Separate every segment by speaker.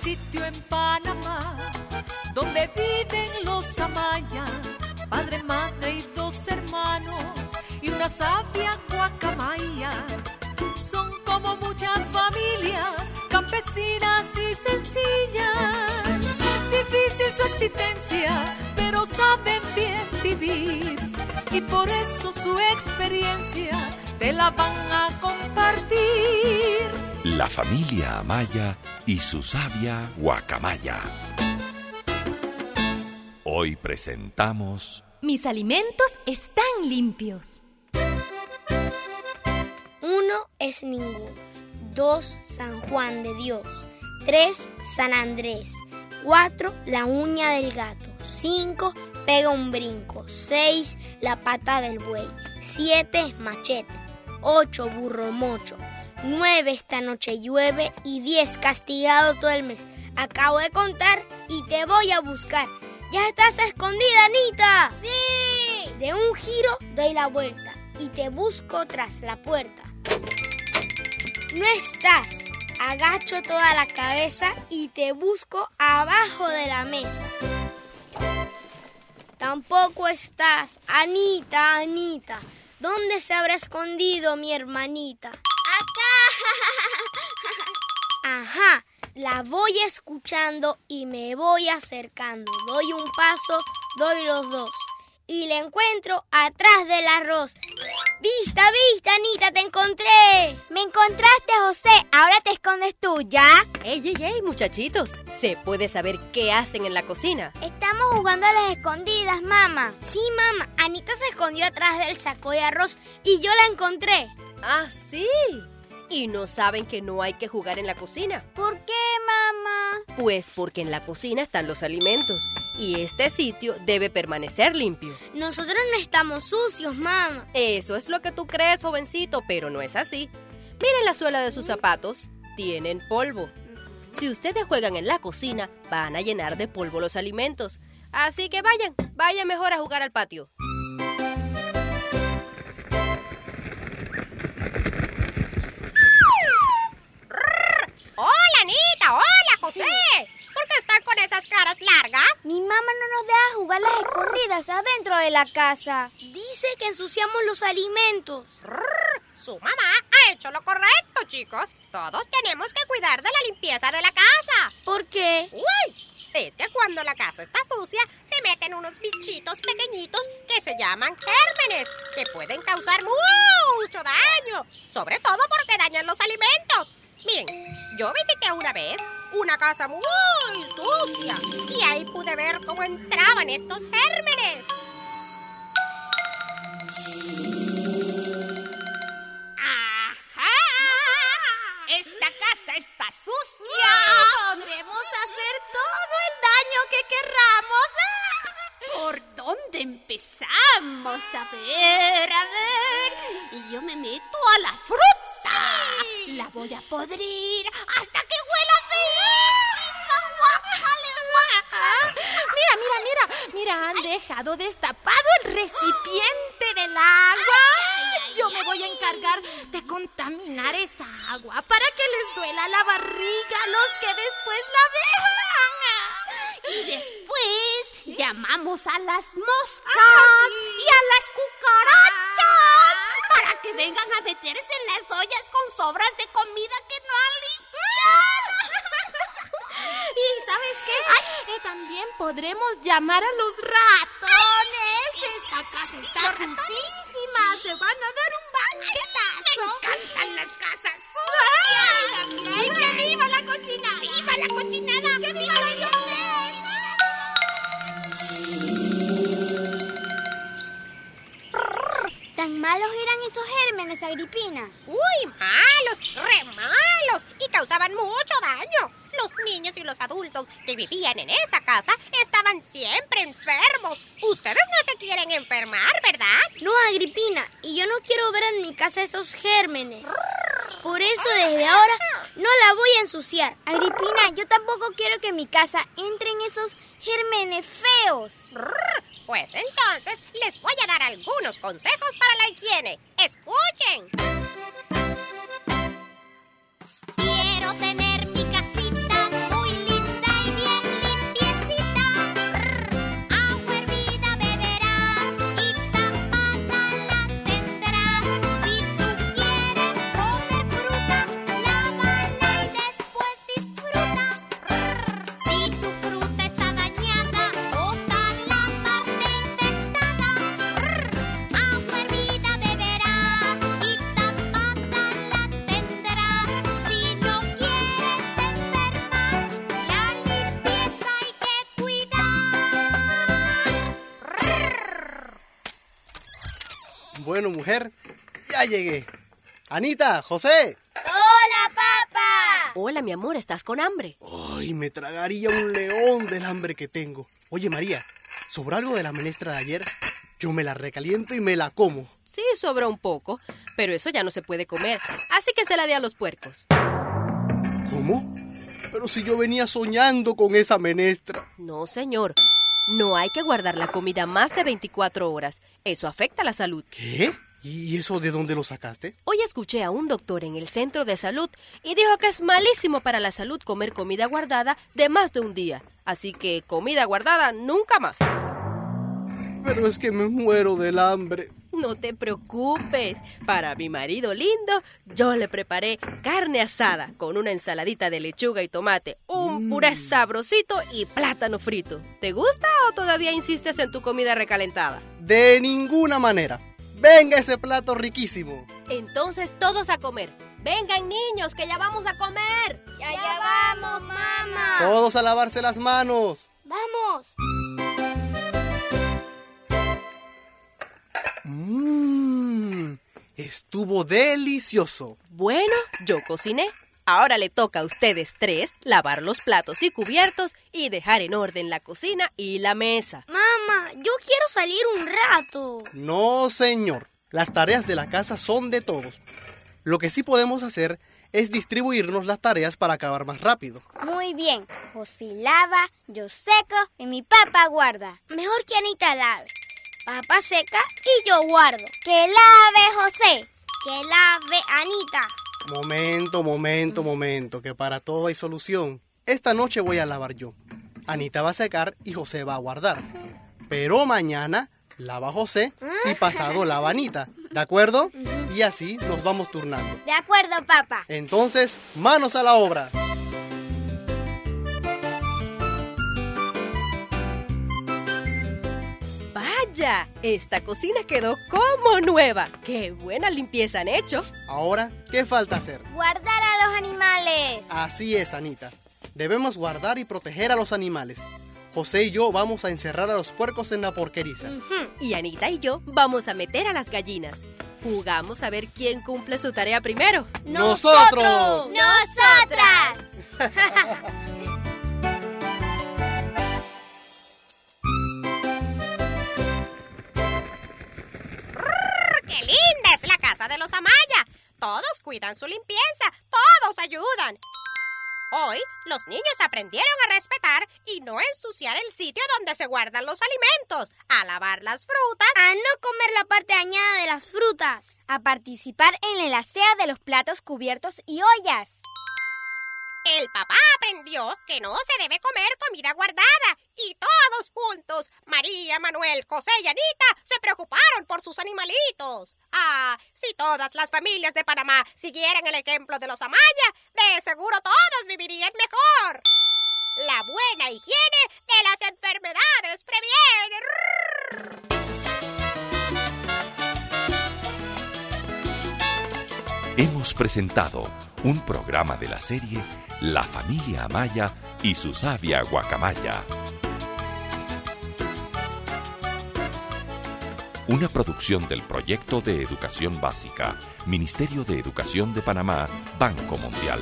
Speaker 1: sitio en Panamá donde viven los Amaya, padre, madre y 2 hermanos y una sabia guacamaya. Son como muchas familias campesinas y sencillas. Difícil su existencia, pero saben bien vivir y por eso su experiencia te la van a compartir.
Speaker 2: La familia Amaya y su sabia guacamaya. Hoy presentamos...
Speaker 3: Mis alimentos están limpios.
Speaker 4: 1 es ninguno. 2, San Juan de Dios. 3, San Andrés. 4, la uña del gato. 5, pega un brinco. 6, la pata del buey. 7, machete. 8, burro mocho. 9, esta noche llueve. Y 10, castigado todo el mes. Acabo de contar y te voy a buscar. ¿Ya estás escondida, Anita? ¡Sí! De un giro doy la vuelta y te busco tras la puerta. No estás. Agacho toda la cabeza y te busco abajo de la mesa. Tampoco estás. Anita, Anita. ¿Dónde se habrá escondido mi hermanita? ¡Acá! Ajá. La voy escuchando y me voy acercando. Doy un paso, doy los 2. Y la encuentro atrás del arroz. ¡Vista, vista, Anita! ¡Te encontré!
Speaker 5: ¡Me encontraste, José! Ahora te escondes tú, ¿ya?
Speaker 6: ¡Ey, muchachitos! ¿Se puede saber qué hacen en la cocina?
Speaker 5: Estamos jugando a las escondidas, mamá.
Speaker 4: Sí, mamá. Anita se escondió atrás del saco de arroz y yo la encontré.
Speaker 6: ¡Ah, sí! ¿Y no saben que no hay que jugar en la cocina?
Speaker 5: ¿Por qué, mamá?
Speaker 6: Pues porque en la cocina están los alimentos y este sitio debe permanecer limpio.
Speaker 4: Nosotros no estamos sucios, mamá.
Speaker 6: Eso es lo que tú crees, jovencito, pero no es así. Miren la suela de sus zapatos. Tienen polvo. Si ustedes juegan en la cocina, van a llenar de polvo los alimentos. Así que vayan mejor a jugar al patio.
Speaker 7: ¡Hola, Anita! ¡Hola, José! ¿Por qué están con esas caras largas?
Speaker 5: Mi mamá no nos deja jugar las escondidas adentro de la casa.
Speaker 4: Dice que ensuciamos los alimentos.
Speaker 7: Su mamá ha hecho lo correcto, chicos. Todos tenemos que cuidar de la limpieza de la casa.
Speaker 4: ¿Por qué?
Speaker 7: ¡Uy! Es que cuando la casa está sucia, se meten unos bichitos pequeñitos que se llaman gérmenes, que pueden causar mucho daño, sobre todo porque dañan los alimentos. Miren, yo visité una vez una casa muy sucia y ahí pude ver cómo entraban estos gérmenes.
Speaker 1: ¡Ajá! ¡Esta casa está sucia! Podremos hacer todo el daño que querramos. ¿Por dónde empezamos? A ver. Y yo me meto a la fruta. Sí. La voy a podrir hasta que huela feísima. Mira, han dejado destapado el recipiente del agua. Yo me voy a encargar de contaminar esa agua para que les duela la barriga a los que después la beban. Y después llamamos a las moscas y a las cucarachas para que vengan a meterse en las ollas con sobras de comida que no han limpiado. ¿Y sabes qué? También podremos llamar a los ratones. Esta casa está sucísima. Se van a dar un banquetazo. Me encantan las casas sucias. ¡Ay, que viva la cochinada! ¡Viva la cochinada! ¡Que viva la limpieza!
Speaker 5: ¿Tan malos eran esos gérmenes, Agripina?
Speaker 7: ¡Uy, malos! ¡Re malos! Y causaban mucho daño. Los niños y los adultos que vivían en esa casa estaban siempre enfermos. Ustedes no se quieren enfermar, ¿verdad?
Speaker 4: No, Agripina, y yo no quiero ver en mi casa esos gérmenes. Por eso desde ahora no la voy a ensuciar.
Speaker 5: Agripina, yo tampoco quiero que en mi casa entren esos gérmenes feos.
Speaker 7: Pues entonces les voy a dar algunos consejos para la higiene. ¡Escuchen! Quiero tener mi casita muy linda.
Speaker 8: Bueno, mujer, ya llegué. Anita, José.
Speaker 5: ¡Hola, papá!
Speaker 6: Hola, mi amor, ¿estás con hambre?
Speaker 8: Ay, me tragaría un león del hambre que tengo. Oye, María, ¿sobró algo de la menestra de ayer? Yo me la recaliento y me la como.
Speaker 6: Sí, sobró un poco, pero eso ya no se puede comer, así que se la di a los puercos.
Speaker 8: ¿Cómo? Pero si yo venía soñando con esa menestra.
Speaker 6: No, señor. No hay que guardar la comida más de 24 horas. Eso afecta la salud.
Speaker 8: ¿Qué? ¿Y eso de dónde lo sacaste?
Speaker 6: Hoy escuché a un doctor en el centro de salud y dijo que es malísimo para la salud comer comida guardada de más de un día. Así que comida guardada nunca más.
Speaker 8: Pero es que me muero del hambre.
Speaker 6: No te preocupes. Para mi marido lindo, yo le preparé carne asada con una ensaladita de lechuga y tomate, un puré sabrosito y plátano frito. ¿Te gusta o todavía insistes en tu comida recalentada?
Speaker 8: De ninguna manera. ¡Venga ese plato riquísimo!
Speaker 6: Entonces todos a comer. Vengan, niños, que ya vamos a comer.
Speaker 5: Ya vamos, mamá.
Speaker 8: Todos a lavarse las manos.
Speaker 5: ¡Vamos!
Speaker 8: Estuvo delicioso.
Speaker 6: Bueno, yo cociné. Ahora le toca a ustedes tres lavar los platos y cubiertos y dejar en orden la cocina y la mesa.
Speaker 4: Mamá, yo quiero salir un rato.
Speaker 8: No, señor. Las tareas de la casa son de todos. Lo que sí podemos hacer es distribuirnos las tareas para acabar más rápido.
Speaker 5: Muy bien. José lava, yo seco y mi papá guarda.
Speaker 4: Mejor que Anita lave. Papá seca y yo guardo.
Speaker 5: ¡Que lave, José!
Speaker 4: Que lave Anita.
Speaker 8: Momento, que para todo hay solución. Esta noche voy a lavar yo. Anita va a secar y José va a guardar. Pero mañana lava José y pasado lava Anita. ¿De acuerdo? Y así nos vamos turnando.
Speaker 5: De acuerdo, papá.
Speaker 8: Entonces, manos a la obra.
Speaker 6: ¡Vaya! Esta cocina quedó como nueva. ¡Qué buena limpieza han hecho!
Speaker 8: Ahora, ¿qué falta hacer?
Speaker 5: Guardar a los animales.
Speaker 8: Así es, Anita. Debemos guardar y proteger a los animales. José y yo vamos a encerrar a los puercos en la porqueriza.
Speaker 6: Y Anita y yo vamos a meter a las gallinas. Jugamos a ver quién cumple su tarea primero.
Speaker 8: ¡Nosotros!
Speaker 5: ¡Nosotras!
Speaker 7: ¡Qué linda es la casa de los Amaya! Todos cuidan su limpieza, todos ayudan. Hoy, los niños aprendieron a respetar y no ensuciar el sitio donde se guardan los alimentos, a lavar las frutas,
Speaker 4: A no comer la parte dañada de las frutas.
Speaker 5: A participar en el aseo de los platos, cubiertos y ollas.
Speaker 7: El papá aprendió que no se debe comer comida guardada y todos juntos, María, Manuel, José y Anita, se preocuparon por sus animalitos. Ah, si todas las familias de Panamá siguieran el ejemplo de los Amaya, de seguro todos vivirían mejor. La buena higiene de las enfermedades previene.
Speaker 2: Hemos presentado un programa de la serie La familia Amaya y su sabia guacamaya. Una producción del Proyecto de Educación Básica, Ministerio de Educación de Panamá, Banco Mundial.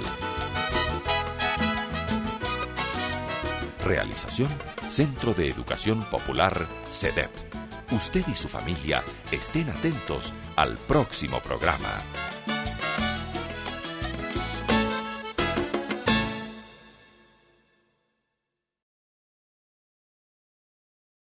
Speaker 2: Realización, Centro de Educación Popular, CEDEP. Usted y su familia estén atentos al próximo programa.